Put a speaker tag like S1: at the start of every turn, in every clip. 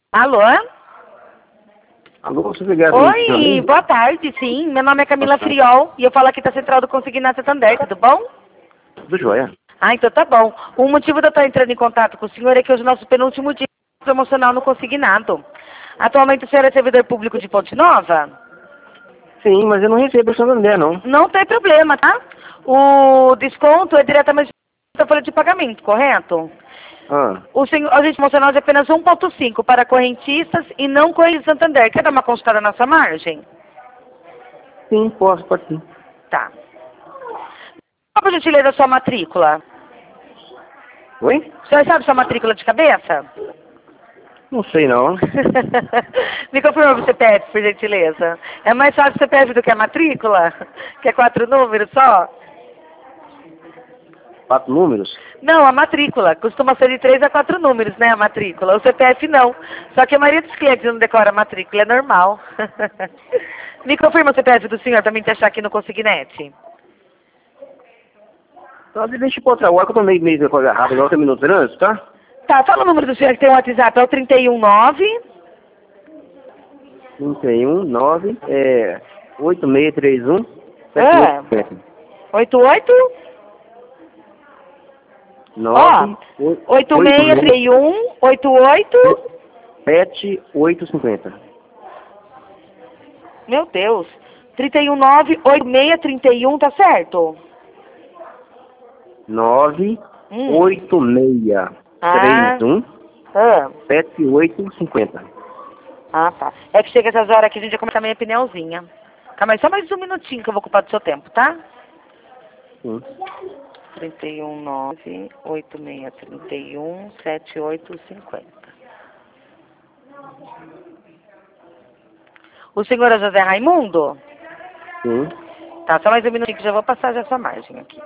S1: Alô?
S2: Alô, você ligado?
S1: Oi, boa tarde, sim. Meu nome é Camila Friol e eu falo aqui da Central do Consignato Santander, tudo bom?
S2: Tudo jóia.
S1: Ah, então tá bom. O motivo de eu estar entrando em contato com o senhor é que hoje é o nosso penúltimo dia promocional no Consignato. Atualmente o senhor é servidor público de Ponte Nova?
S2: Sim, mas eu não recebo o Santander, não.
S1: Não tem problema, tá? O desconto é diretamente da folha de pagamento, correto?
S2: Ah,
S1: O gente promocional de apenas 1,5 para correntistas e não correntistas Santander. Quer dar uma consultada na sua margem?
S2: sim, posso, pode sim.
S1: Tá. Qual a gentileza da sua matrícula?
S2: Oi?
S1: O senhor sabe sua matrícula de cabeça?
S2: Não sei, não.
S1: Me confirma o CPF, por gentileza. É mais fácil o CPF do que a matrícula? Que é 4 números só?
S2: 4 números?
S1: Não, a matrícula. Costuma ser de 3 a 4 números, né, a matrícula. O CPF não. Só que a maioria dos clientes não decora a matrícula, é normal. Me confirma o CPF do senhor pra mim te achar aqui no Consignete.
S2: Então, deixa eu pôr outra hora, que eu tô meio de coisa rápida, igual terminou o trânsito, tá?
S1: Tá, fala o número do senhor que tem o WhatsApp, é o 319...
S2: 319, 8631,
S1: É. 88?
S2: 9,
S1: 8631, 88...
S2: 7850.
S1: Meu Deus. 319-8631, tá certo?
S2: 98631
S1: Ah.
S2: 7850.
S1: Ah, tá. É que chega essas horas aqui a gente já começa a meia pneuzinha. Calma aí, só mais um minutinho que eu vou ocupar do seu tempo, tá?
S2: Sim.
S1: 319-8631-7850. O senhor é José Raimundo?
S2: Sim.
S1: Tá, só mais um minutinho que já vou passar já sua margem aqui.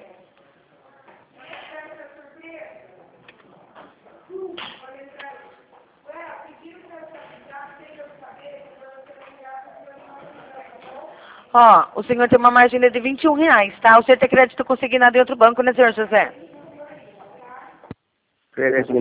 S1: Ó, o senhor tem uma margem de R$ 21, tá? O senhor tem crédito consignado em outro banco, né, senhor José?
S2: Oferece